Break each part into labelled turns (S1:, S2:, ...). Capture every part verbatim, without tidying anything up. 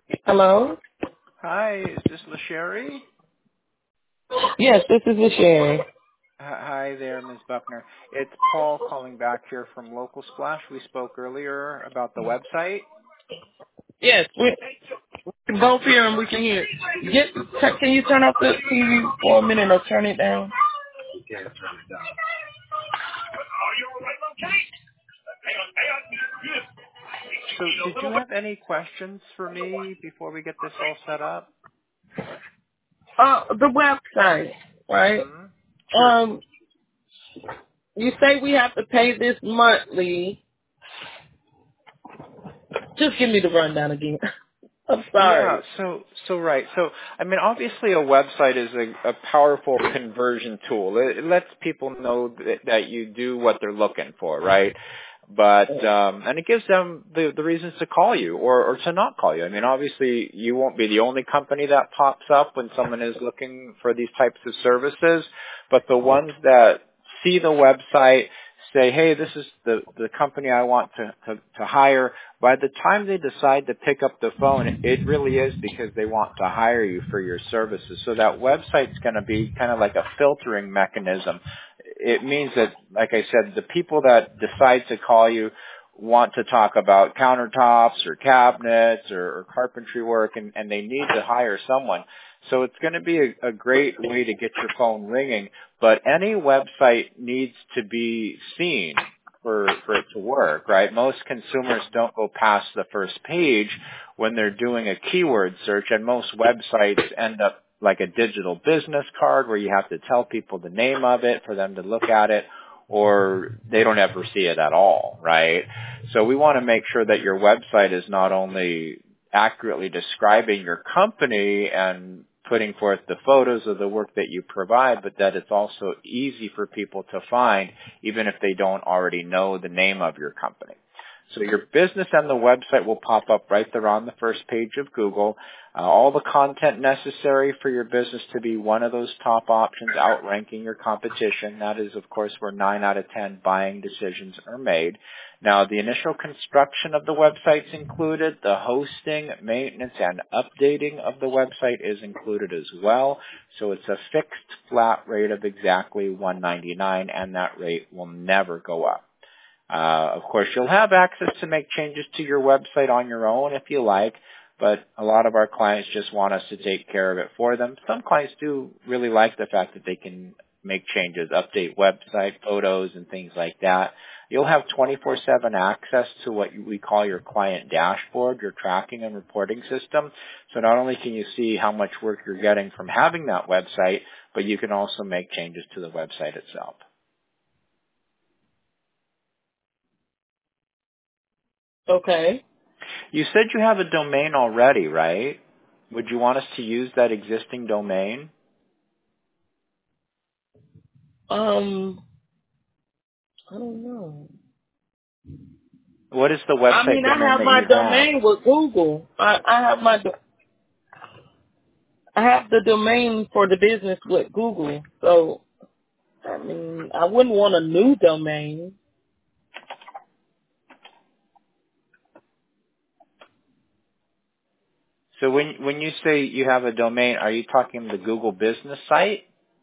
S1: Hello?
S2: Hi, is this LaSherry?
S1: Yes, this is Michelle.
S2: Hi there, Miz Buckner. It's Paul calling back here from Local Splash. We spoke earlier about the website.
S1: Yes, we can both hear and we can hear. Get, can you turn off the T V for a minute or turn it down?
S2: So did you have any questions for me before we get this all set up?
S1: Uh, the website, right?
S2: hmm Sure.
S1: Um, you say we have to pay this monthly. Just give me the rundown again. I'm
S2: Yeah,
S1: sorry.
S2: so so right. So I mean, obviously, a website is a, a powerful conversion tool. It, it lets people know that, that you do what they're looking for, right? But um, and it gives them the, the reasons to call you or, or to not call you. I mean, obviously, you won't be the only company that pops up when someone is looking for these types of services, but the ones that see the website say, hey, this is the, the company I want to, to, to hire. By the time they decide to pick up the phone, it really is because they want to hire you for your services. So that website's going to be kind of like a filtering mechanism. It means that, like I said, the people that decide to call you want to talk about countertops or cabinets or, or carpentry work, and, and they need to hire someone. So it's going to be a, a great way to get your phone ringing, but any website needs to be seen for, for it to work, right? Most consumers don't go past the first page when they're doing a keyword search, and most websites end up like a digital business card where you have to tell people the name of it for them to look at it, or they don't ever see it at all, right? So we want to make sure that your website is not only accurately describing your company and putting forth the photos of the work that you provide, but that it's also easy for people to find even if they don't already know the name of your company. So your business and the website will pop up right there on the first page of Google. Uh, all the content necessary for your business to be one of those top options outranking your competition. That is, of course, where nine out of ten buying decisions are made. Now, the initial construction of the website's included. The hosting, maintenance, and updating of the website is included as well. So it's a fixed flat rate of exactly one hundred ninety-nine dollars, and that rate will never go up. Uh, of course, you'll have access to make changes to your website on your own if you like, but a lot of our clients just want us to take care of it for them. Some clients do really like the fact that they can make changes, update website photos and things like that. You'll have twenty-four seven access to what we call your client dashboard, your tracking and reporting system. So not only can you see how much work you're getting from having that website, but you can also make changes to the website itself.
S1: Okay.
S2: You said you have a domain already, right? Would you want us to use that existing domain?
S1: Um, I don't know.
S2: What is the
S1: I
S2: website
S1: mean, I
S2: domain
S1: have
S2: that
S1: my
S2: you have?
S1: domain with Google. I, I have my, do- I have the domain for the business with Google. So, I mean, I wouldn't want a new domain.
S2: So when when you say you have a domain, are you talking the Google business site?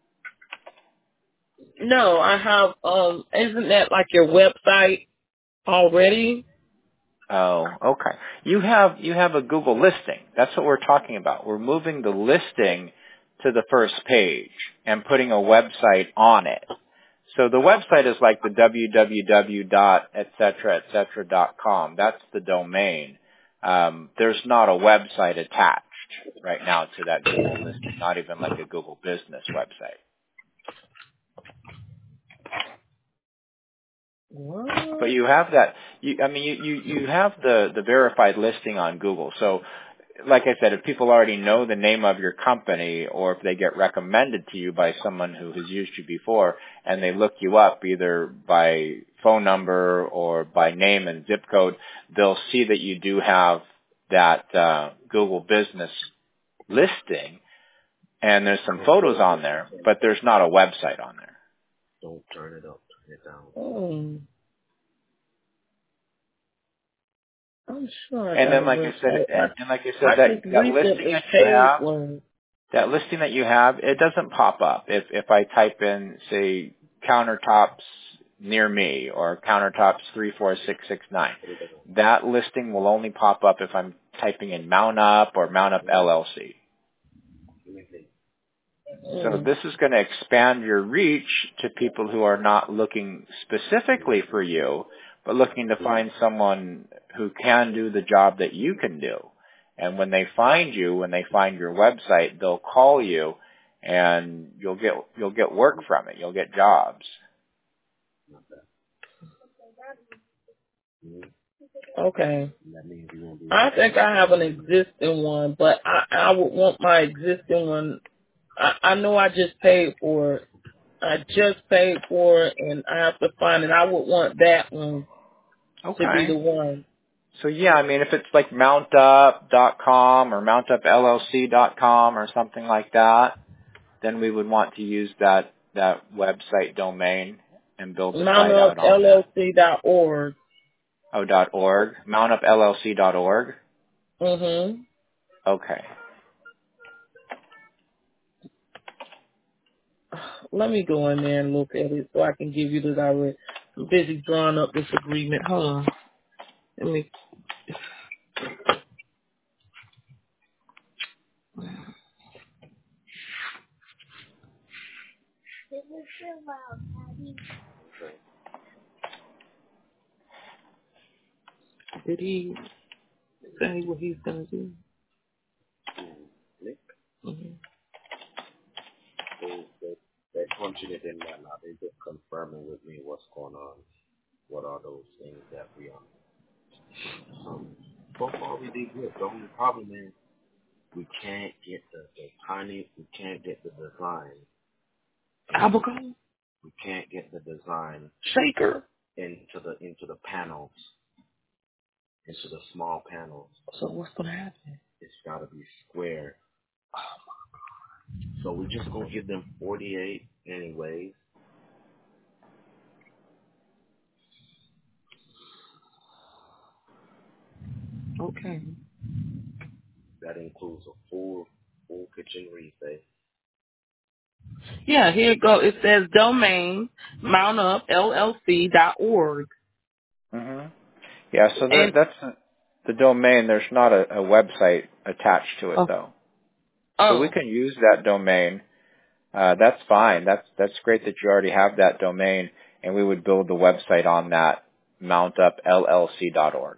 S1: No, I have, um, isn't that like your website already?
S2: Oh, okay. You have you have a Google listing. That's what we're talking about. We're moving the listing to the first page and putting a website on it. So the website is like the www dot et cetera, et cetera dot com. That's the domain. Um, there's not a website attached right now to that Google listing, not even like a Google business website. But
S1: What?
S2: you have that. You, I mean, you, you, you have the, the verified listing on Google. So like I said, if people already know the name of your company or if they get recommended to you by someone who has used you before and they look you up either by phone number or by name and zip code, they'll see that you do have that uh, Google business listing and there's some photos on there, but there's not a website on there.
S1: Don't turn it up, turn it down. Hmm. I'm sure I
S2: And
S1: got
S2: then,
S1: a
S2: like I said,
S1: website.
S2: and,
S1: I
S2: and like I said,
S1: I
S2: that
S1: just
S2: that listing
S1: recently
S2: that you
S1: paid
S2: have,
S1: one.
S2: that listing that you have, it doesn't pop up. If if I type in, say, countertops near me or countertops three four six six nine, that listing will only pop up if I'm typing in Mount Up or Mount Up L L C. So
S1: Mm.
S2: this is going to expand your reach to people who are not looking specifically for you, but looking to find someone who can do the job that you can do. And when they find you, when they find your website, they'll call you and you'll get, you'll get work from it. You'll get jobs.
S1: Okay. I think I have an existing one, but I I would want my existing one. I I know I just paid for it. I just paid for it, and I have to find it. I would want that one to be
S2: Okay.
S1: the one.
S2: So yeah, I mean, if it's like mountup dot com or mountup L L C dot com or something like that, then we would want to use that, that website domain and build the
S1: Mount
S2: site
S1: Up
S2: out on
S1: L L
S2: that.
S1: C dot org.
S2: Oh, dot org, mountup L L C dot org.
S1: Mhm.
S2: Okay.
S1: Let me go in there and look at it so I can give you the direct. I'm busy drawing up this agreement. Hold on. Let me. Did he say what he's gonna do? Mhm. Albacore? Shaker? So what's gonna happen? Okay. Yeah, here it go. It says domain mountup L L C dot org.
S2: hmm Yeah, so that,
S1: And
S2: that's the domain. There's not a, a website attached to it
S1: oh,
S2: though. So we
S1: oh,
S2: can use that domain. Uh, that's fine. That's, that's great that you already have that domain, and we would build the website on that, mountup L L C dot org.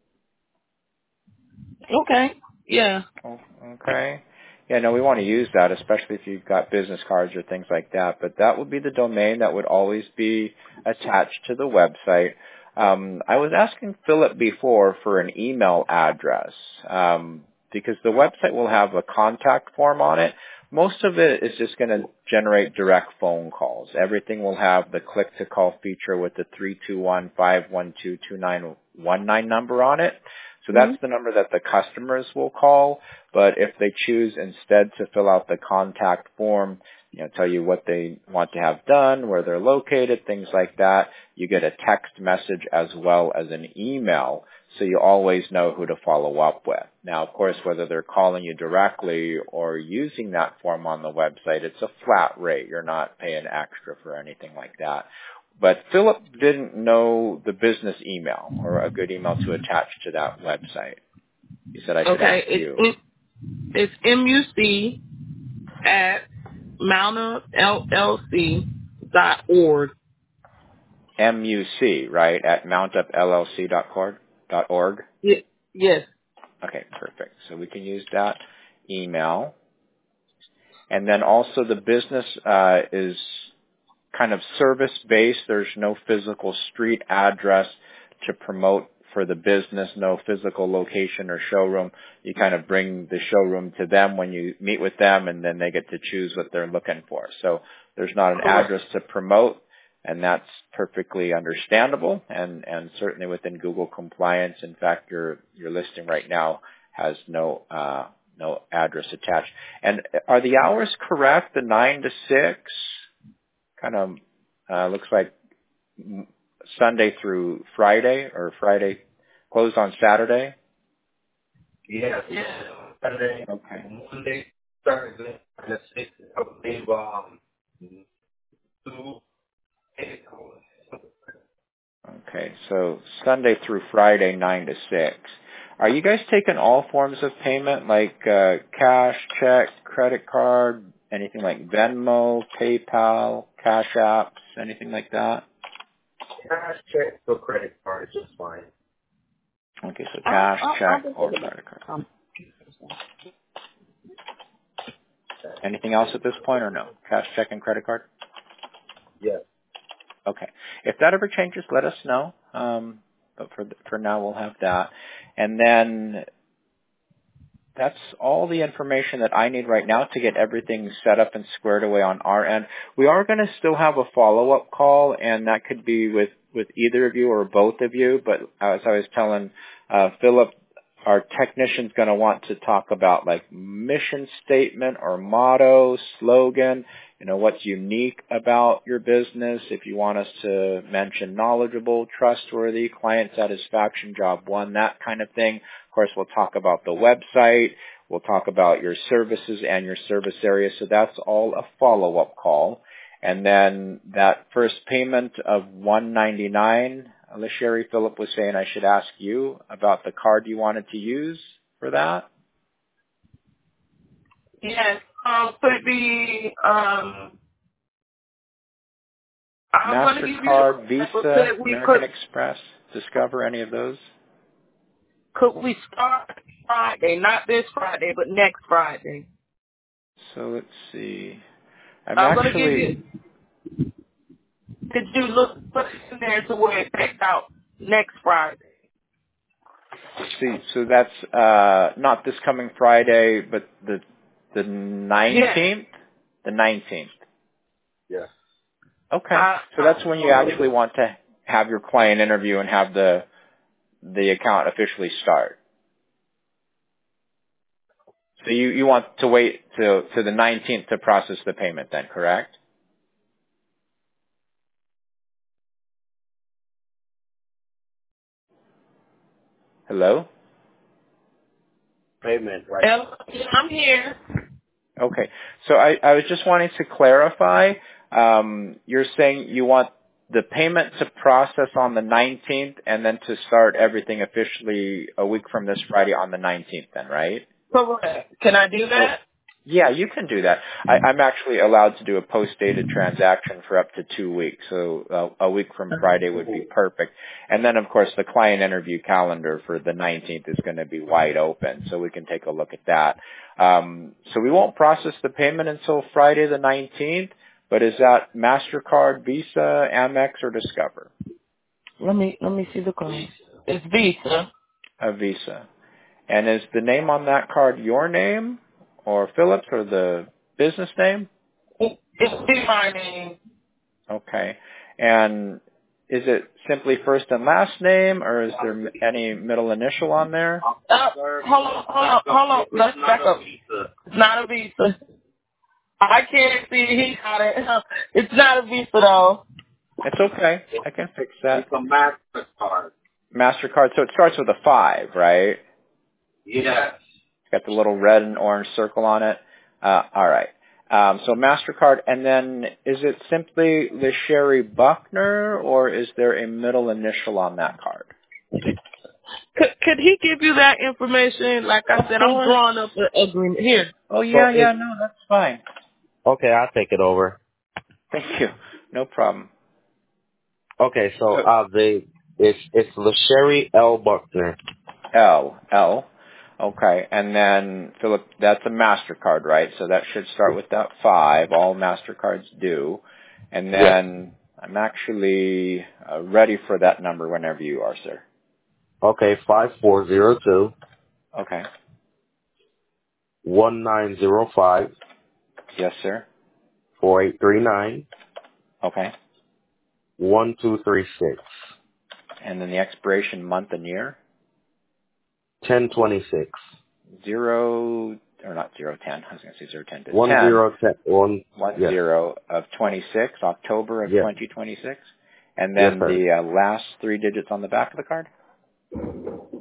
S1: okay. Yeah.
S2: Oh, okay. Yeah, no, we want to use that, especially if you've got business cards or things like that. But that would be the domain that would always be attached to the website. Um, I was asking Philip before for an email address um, because the website will have a contact form on it. Most of it is just going to generate direct phone calls. Everything will have the click to call feature with the three two one, five one two, two nine one nine number on it. So
S1: Mm-hmm.
S2: that's the number that the customers will call. But if they choose instead to fill out the contact form, you know, tell you what they want to have done, where they're located, things like that, you get a text message as well as an email. So you always know who to follow up with. Now, of course, whether they're calling you directly or using that form on the website, it's a flat rate. You're not paying extra for anything like that. But Philip didn't know the business email or a good email to attach to that website. He said I should
S1: Okay.
S2: ask
S1: It's
S2: you.
S1: it's M U C at mountup L L C dot org.
S2: M U C, right, at mountup L L C dot org.
S1: Ye- Yes.
S2: Okay, perfect. So we can use that email. And then also the business uh, is kind of service-based. There's no physical street address to promote for the business, no physical location or showroom. You kind of bring the showroom to them when you meet with them, and then they get to choose what they're looking for. So there's not an
S1: Correct.
S2: address to promote, and that's perfectly understandable and, and certainly within Google compliance. In fact, your, your listing right now has no, uh, no address attached. And are the hours correct? The nine to six? Kind of uh, looks like Sunday through Friday or Friday Closed on Saturday?
S3: Yes, yes. Saturday,
S2: Okay.
S3: Monday, Thursday, and the sixth, I believe, um, two, eight hours.
S2: Okay, so Sunday through Friday, nine to six. Are you guys taking all forms of payment, like uh, cash, check, credit card, anything like Venmo, PayPal, Cash Apps, anything like that?
S3: Cash, check, or credit card is just fine.
S2: Okay, so
S1: I,
S2: cash,
S1: I, I'll
S2: check,
S1: just
S2: or
S1: look at
S2: credit card.
S1: um,
S2: Anything else at this point, or no? Cash, check, and credit card?
S3: Yes.
S2: Okay. If that ever changes, let us know. Um, but for for now, we'll have that. And then that's all the information that I need right now to get everything set up and squared away on our end. We are going to still have a follow-up call, and that could be with, with either of you or both of you. But as I was telling uh, Philip, our technician's going to want to talk about like mission statement or motto, slogan, you know, what's unique about your business. If you want us to mention knowledgeable, trustworthy, client satisfaction, job one, that kind of thing. Of course, we'll talk about the website. We'll talk about your services and your service area. So that's all a follow-up call. And then that first payment of one ninety-nine, LaSherry, Philip was saying I should ask you about the card you wanted to use for that.
S1: yes. Um, could it be, um, I'm going to give you
S2: MasterCard,
S1: the,
S2: Visa,
S1: could we,
S2: American
S1: could,
S2: Express, Discover, any of those?
S1: could we start Friday, not this Friday, but next Friday?
S2: So let's see. I'm
S1: I'm going to give
S2: actually,
S1: you, could you look, put it in there to where it takes out next Friday?
S2: see, so that's uh, not this coming Friday, but the the
S1: Yes.
S2: nineteenth? The nineteenth.
S3: Yes.
S2: Okay.
S1: I,
S2: So that's when you actually want to have your client interview and have the the account officially start. So you, you want to wait to to the nineteenth to process the payment then, correct? Hello?
S3: Payment, right?
S1: I'm here.
S2: Okay. So I, I was just wanting to clarify. Um, you're saying you want the payment to process on the nineteenth and then to start everything officially a week from this Friday on the nineteenth then, right?
S1: Correct. Can I do
S2: So,
S1: that?
S2: yeah, you can do that. I, I'm actually allowed to do a post-dated transaction for up to two weeks. So uh, a week from Friday would be perfect. And then, of course, the client interview calendar for the nineteenth is going to be wide open. So we can take a look at that. Um, so we won't process the payment until Friday the nineteenth. But is that MasterCard, Visa, Amex, or Discover?
S1: Let me let me see the card. It's Visa.
S2: A Visa. And is the name on that card your name or Phillips or the business name?
S1: It, it's my name.
S2: Okay. And is it simply first and last name, or is there m- any middle initial on there?
S1: Uh, hold on, hold on, hold on. Let's back up. It's not a Visa. I can't see. He got it. It's not a Visa though.
S2: It's okay. I can fix that.
S3: It's a MasterCard.
S2: MasterCard, so it starts with a five, right?
S3: Yes.
S2: It's got the little red and orange circle on it. Uh, all right. Um, so MasterCard, and then is it simply LaSherry Buckner, or is there a middle initial on that card?
S1: Could, could he give you that information? Like I said, I'm
S2: Sure.
S1: drawing up an agreement here.
S2: Oh,
S3: So
S2: yeah, yeah,
S3: it,
S2: no, that's fine.
S3: okay, I'll take it over.
S2: Thank you. No problem.
S3: Okay, so
S2: So,
S3: uh, the it's it's LaSherry L. Buckner.
S2: L, L. Okay, and then, Philip, that's a MasterCard, right? So that should start with that five. All MasterCards do. And
S3: Yes.
S2: then I'm actually uh, ready for that number whenever you are, sir.
S3: Okay, five four zero two
S2: Okay.
S3: one nine zero five
S2: Yes, sir.
S3: four eight three nine
S2: Okay.
S3: one two three six
S2: And then the expiration month and year?
S3: ten twenty six
S2: Zero, or not zero ten, I was going to say zero ten, but
S3: one
S2: ten,
S3: zero ten one.
S2: one
S3: Yes.
S2: zero of twenty-six, October of
S3: Yes.
S2: twenty twenty-six. And
S3: Yes,
S2: then
S3: sir.
S2: the uh, last three digits on the back of the card?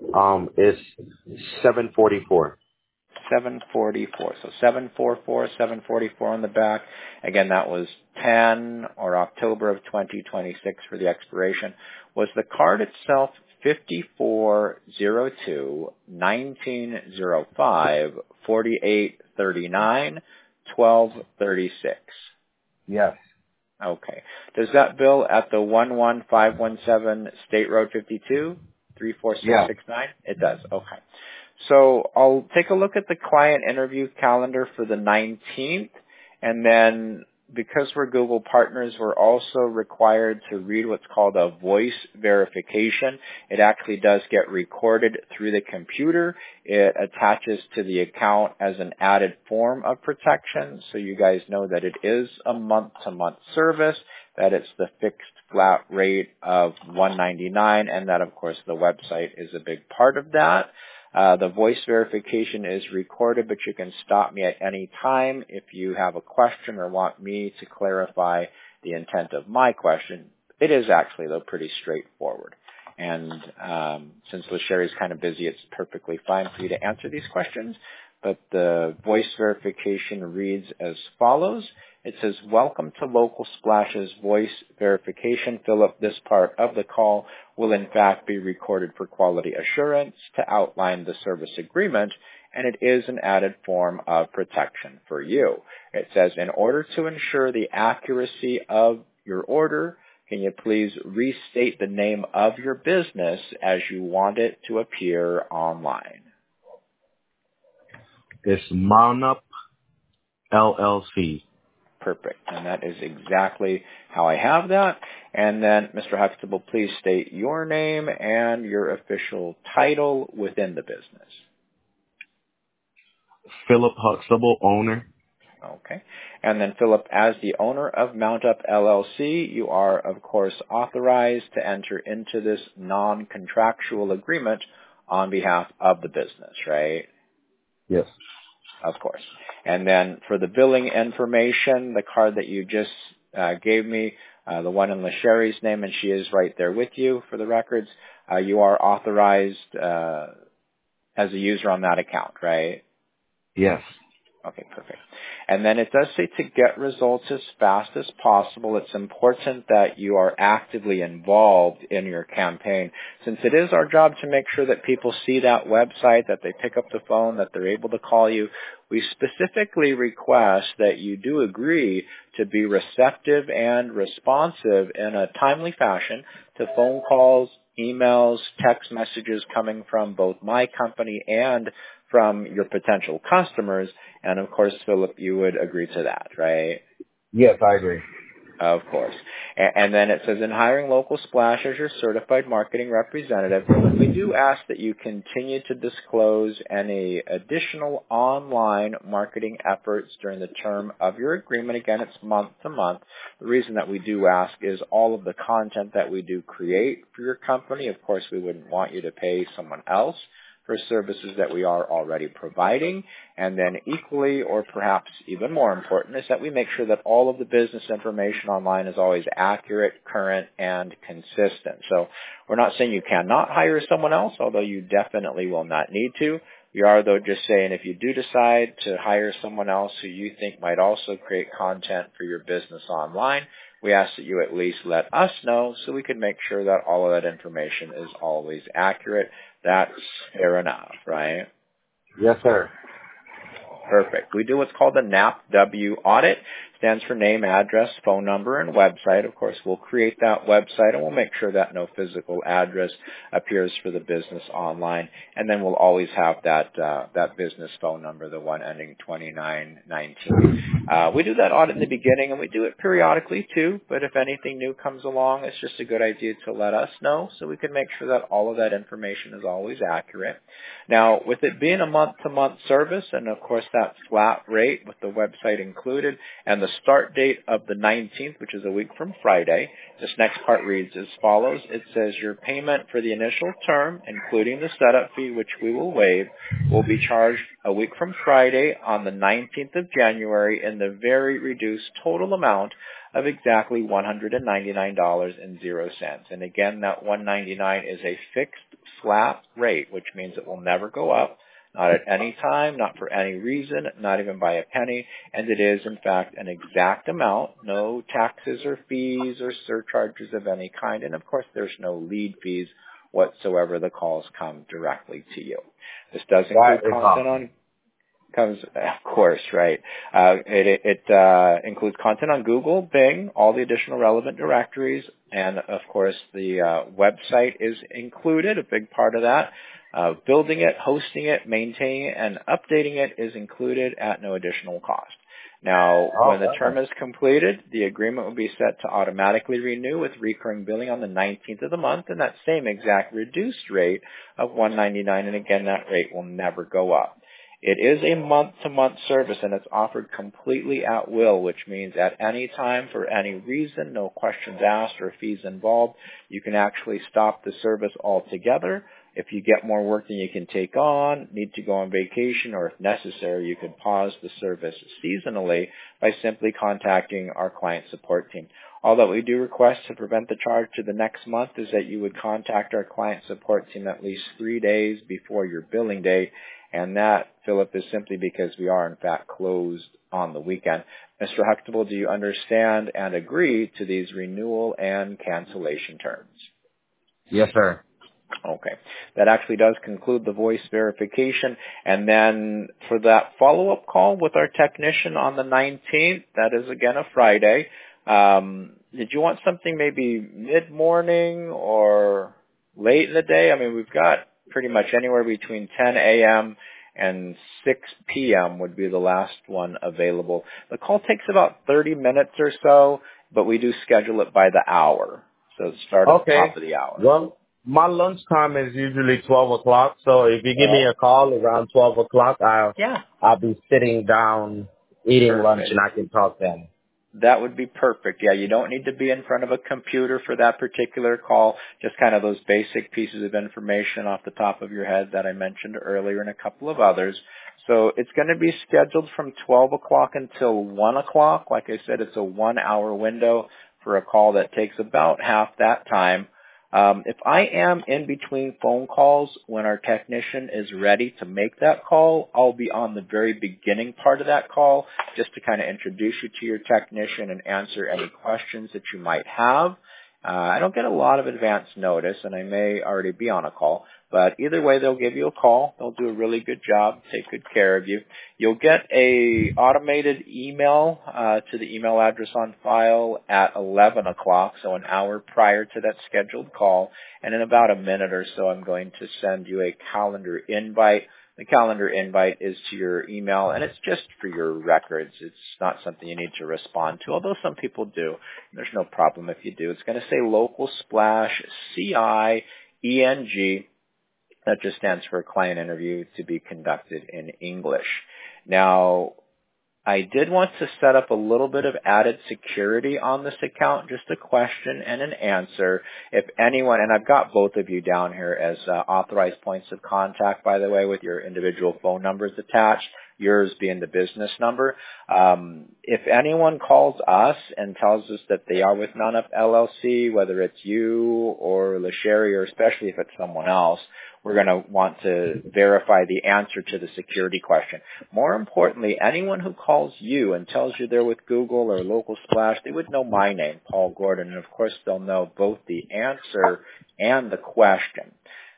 S3: Um, it's seven forty-four.
S2: seven forty-four. So seven forty-four, seven forty-four on the back. Again, that was ten or October of twenty twenty-six for the expiration. Was the card itself fifty-four oh two, nineteen oh five, forty-eight thirty-nine, twelve thirty-six?
S3: Yes.
S2: Okay. Does that bill at the one one five one seven State Road fifty-two, three four six six nine?
S3: Yeah.
S2: It does. Okay. So I'll take a look at the client interview calendar for the nineteenth, and then because we're Google partners, we're also required to read what's called a voice verification. It actually does get recorded through the computer. It attaches to the account as an added form of protection, so you guys know that it is a month-to-month service, that it's the fixed flat rate of one ninety-nine, and that, of course, the website is a big part of that. Uh, the voice verification is recorded, but you can stop me at any time if you have a question or want me to clarify the intent of my question. It is actually, though, pretty straightforward. And um, since LaSherry is kind of busy, it's perfectly fine for you to answer these questions. But the voice verification reads as follows. It says, welcome to Local Splash's voice verification. Philip, this part of the call will in fact be recorded for quality assurance to outline the service agreement, and it is an added form of protection for you. It says, in order to ensure the accuracy of your order, can you please restate the name of your business as you want it to appear online?
S3: It's Mount-Up L L C.
S2: Perfect. And that is exactly how I have that. And then, Mister Huxtable, please state your name and your official title within the business.
S3: Philip Huxtable, owner.
S2: Okay. And then, Philip, as the owner of Mount-Up L L C, you are, of course, authorized to enter into this non-contractual agreement on behalf of the business, right?
S3: Yes.
S2: Of course. And then for the billing information, the card that you just uh, gave me, uh, the one in LaSherry's name, and she is right there with you for the records, uh, you are authorized uh, as a user on that account, right?
S3: Yes.
S2: Okay, perfect. And then it does say to get results as fast as possible, it's important that you are actively involved in your campaign. Since it is our job to make sure that people see that website, that they pick up the phone, that they're able to call you, we specifically request that you do agree to be receptive and responsive in a timely fashion to phone calls, emails, text messages coming from both my company and from your potential customers. And of course, Philip, you would agree to that, right?
S3: Yes, I agree.
S2: Of course. And then it says, in hiring Local Splash as your certified marketing representative, we do ask that you continue to disclose any additional online marketing efforts during the term of your agreement. Again, it's month to month. The reason that we do ask is all of the content that we do create for your company. Of course, we wouldn't want you to pay someone else for services that we are already providing. And then equally, or perhaps even more important, is that we make sure that all of the business information online is always accurate, current, and consistent. So we're not saying you cannot hire someone else, although you definitely will not need to. We are, though, just saying if you do decide to hire someone else who you think might also create content for your business online, we ask that you at least let us know so we can make sure that all of that information is always accurate. That's fair enough, right?
S3: Yes, sir.
S2: Perfect. We do what's called the N A P W audit. Stands for name, address, phone number, and website. Of course, we'll create that website, and we'll make sure that no physical address appears for the business online. And then we'll always have that uh, that business phone number, the one ending twenty-nine nineteen. Uh, we do that audit in the beginning, and we do it periodically too. But if anything new comes along, it's just a good idea to let us know so we can make sure that all of that information is always accurate. Now, with it being a month-to-month service, and of course that flat rate with the website included, and the the start date of the nineteenth, which is a week from Friday. This next part reads as follows. It says your payment for the initial term, including the setup fee, which we will waive, will be charged a week from Friday on the nineteenth of January in the very reduced total amount of exactly one hundred ninety-nine dollars and zero cents. And again, that one hundred ninety-nine dollars is a fixed flat rate, which means it will never go up, not at any time, not for any reason, not even by a penny, and it is, in fact, an exact amount, no taxes or fees or surcharges of any kind, and of course there's no lead fees whatsoever. The calls come directly to you. This does include content on comes, of course, right. Uh, it it uh, includes content on Google, Bing, all the additional relevant directories, and of course the uh, website is included, a big part of that. Uh, building it, hosting it, maintaining it, and updating it is included at no additional cost. Now,
S3: Oh,
S2: when the
S3: wow.
S2: term is completed, the agreement will be set to automatically renew with recurring billing on the nineteenth of the month, and that same exact reduced rate of one hundred ninety-nine dollars, and again, that rate will never go up. It is a month-to-month service, and it's offered completely at will, which means at any time, for any reason, no questions asked or fees involved, you can actually stop the service altogether. If you get more work than you can take on, need to go on vacation, or if necessary, you could pause the service seasonally by simply contacting our client support team. All that we do request to prevent the charge to the next month is that you would contact our client support team at least three days before your billing date. And that, Philip, is simply because we are, in fact, closed on the weekend. Mister Huxtable, do you understand and agree to these renewal and cancellation terms?
S3: Yes, sir.
S2: Okay. That actually does conclude the voice verification. And then for that follow-up call with our technician on the nineteenth, that is, again, a Friday, um, did you want something maybe mid-morning or late in the day? I mean, we've got pretty much anywhere between ten a.m. and six p.m. would be the last one available. The call takes about thirty minutes or so, but we do schedule it by the hour. So start at
S3: Okay.
S2: the top of the hour.
S3: Well, my lunch time is usually twelve o'clock, so if you give me a call around twelve o'clock, I'll,
S2: Yeah.
S3: I'll be sitting down eating
S2: Perfect.
S3: lunch, and I can talk then.
S2: That would be perfect. Yeah, you don't need to be in front of a computer for that particular call. Just kind of those basic pieces of information off the top of your head that I mentioned earlier and a couple of others. So it's going to be scheduled from twelve o'clock until one o'clock. Like I said, it's a one-hour window for a call that takes about half that time. Um, if I am in between phone calls when our technician is ready to make that call, I'll be on the very beginning part of that call just to kind of introduce you to your technician and answer any questions that you might have. Uh, I don't get a lot of advance notice, and I may already be on a call, but either way, they'll give you a call. They'll do a really good job, take good care of you. You'll get a automated email uh, to the email address on file at eleven o'clock, so an hour prior to that scheduled call, and in about a minute or so, I'm going to send you a calendar invite. The calendar invite is to your email, and it's just for your records. It's not something you need to respond to, although some people do. There's no problem if you do. It's going to say Local Splash C I E N G. That just stands for client interview to be conducted in English. Now, I did want to set up a little bit of added security on this account, just a question and an answer. If anyone, and I've got both of you down here as uh, authorized points of contact, by the way, with your individual phone numbers attached, yours being the business number. Um, if anyone calls us and tells us that they are with Nonup L L C, whether it's you or LaSherry, or especially if it's someone else, we're going to want to verify the answer to the security question. More importantly, anyone who calls you and tells you they're with Google or Local Splash, they would know my name, Paul Gordon, and of course they'll know both the answer and the question.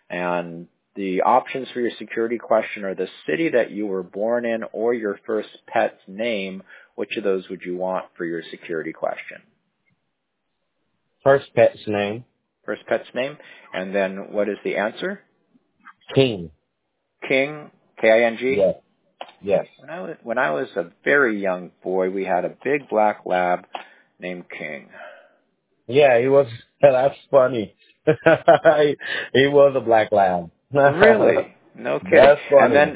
S2: And the options for your security question are the city that you were born in or your first pet's name. Which of those would you want for your security question?
S3: First pet's name.
S2: First pet's name. And then what is the answer?
S3: King.
S2: King, K I N G?
S3: Yes. Yes.
S2: When I was, when I was a very young boy, we had a big black lab named King.
S3: Yeah, he was. That's funny. he was a black lab.
S2: Really? No kidding.
S3: That's funny.
S2: And then,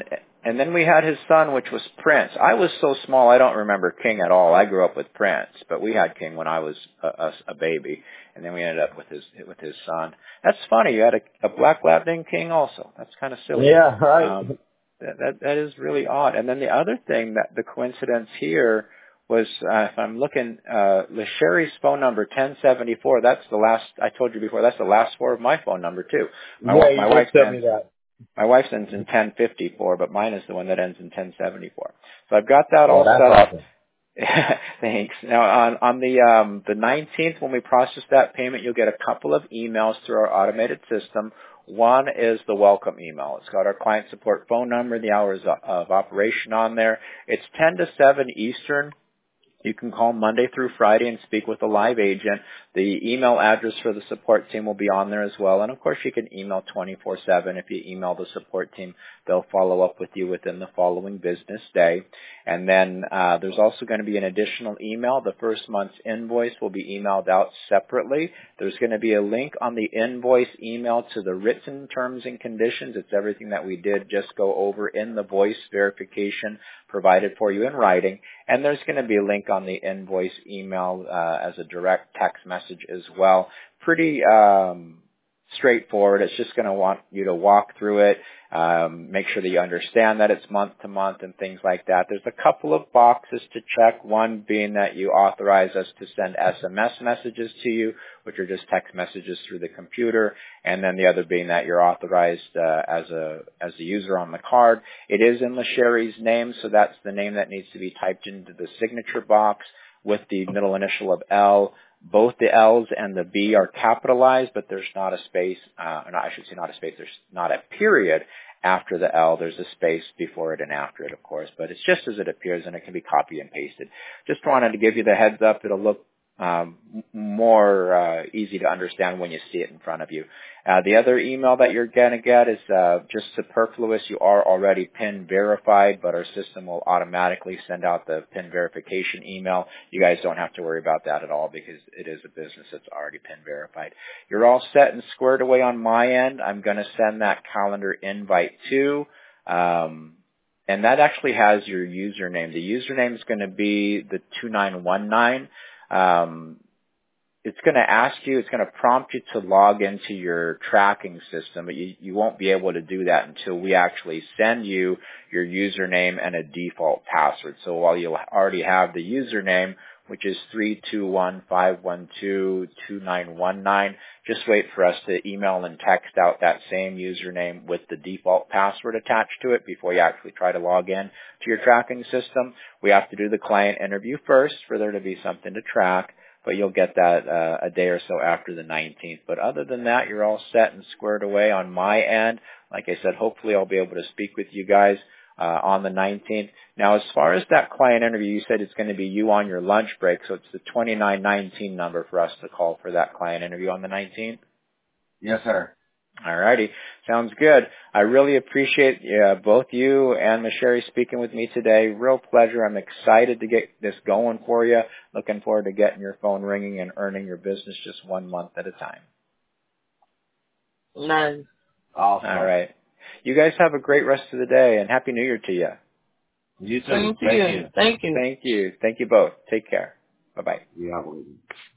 S2: And then we had his son, which was Prince. I was so small, I don't remember King at all. I grew up with Prince, but we had King when I was a, a, a baby, and then we ended up with his with his son. That's funny. You had a, a black lab named King also. That's kind of silly.
S3: Yeah, right.
S2: Um, that, that that is really odd. And then the other thing that the coincidence here was, uh, if I'm looking, uh, LaSherry's phone number ten seventy-four. That's the last I told you before. That's the last four of my phone number too. My
S3: Yeah, you
S2: my
S3: did
S2: wife
S3: tell
S2: ends
S3: me that.
S2: my wife's ends in ten fifty-four, but mine is the one that ends in ten seventy-four. So I've got that
S3: Oh,
S2: all
S3: that's
S2: set up.
S3: awesome.
S2: Thanks. Now on on the um the nineteenth, when we process that payment, you'll get a couple of emails through our automated system. One is the welcome email. It's got our client support phone number, the hours of, of operation on there. It's ten to seven Eastern. You can call Monday through Friday and speak with a live agent. The email address for the support team will be on there as well. And of course, you can email twenty-four seven. If you email the support team, they'll follow up with you within the following business day. And then uh, there's also going to be an additional email. The first month's invoice will be emailed out separately. There's going to be a link on the invoice email to the written terms and conditions. It's everything that we did just go over in the voice verification provided for you in writing. And there's going to be a link on the invoice email uh, as a direct text message as well. Pretty um, straightforward. It's just going to want you to walk through it, um, make sure that you understand that it's month to month and things like that. There's a couple of boxes to check, one being that you authorize us to send S M S messages to you, which are just text messages through the computer, and then the other being that you're authorized uh, as a as a user on the card. It is in LaSherry's name, so that's the name that needs to be typed into the signature box with the middle initial of L. Both the L's and the B are capitalized, but there's not a space, uh, no, I should say not a space, there's not a period after the L. There's a space before it and after it, of course, but it's just as it appears, and it can be copy and pasted. Just wanted to give you the heads up. It'll look um, more uh, easy to understand when you see it in front of you. Uh, the other email that you're going to get is uh, just superfluous. You are already PIN verified, but our system will automatically send out the PIN verification email. You guys don't have to worry about that at all because it is a business that's already PIN verified. You're all set and squared away on my end. I'm going to send that calendar invite to, um, and that actually has your username. The username is going to be the two nine one nine. Um, it's going to ask you, it's going to prompt you to log into your tracking system, but you, you won't be able to do that until we actually send you your username and a default password. So while you'll already have the username, which is three two one five one two two nine one nine, just wait for us to email and text out that same username with the default password attached to it before you actually try to log in to your tracking system. We have to do the client interview first for there to be something to track, but you'll get that uh, a day or so after the nineteenth. But other than that, you're all set and squared away on my end. Like I said, hopefully I'll be able to speak with you guys uh, on the nineteenth. Now, as far as that client interview, you said it's going to be you on your lunch break, so it's the twenty-nine nineteen number for us to call for that client interview on the nineteenth?
S3: Yes, sir.
S2: All righty. Sounds good. I really appreciate uh, both you and Miz Sherry speaking with me today. Real pleasure. I'm excited to get this going for you. Looking forward to getting your phone ringing and earning your business just one month at a time.
S1: Nice.
S3: Awesome.
S2: All right. You guys have a great rest of the day, and Happy New Year to you.
S3: You too.
S1: Thank
S3: Thank
S1: you.
S3: you.
S1: Thank you.
S2: Thank you. Thank you both. Take care. Bye-bye.
S3: Yeah.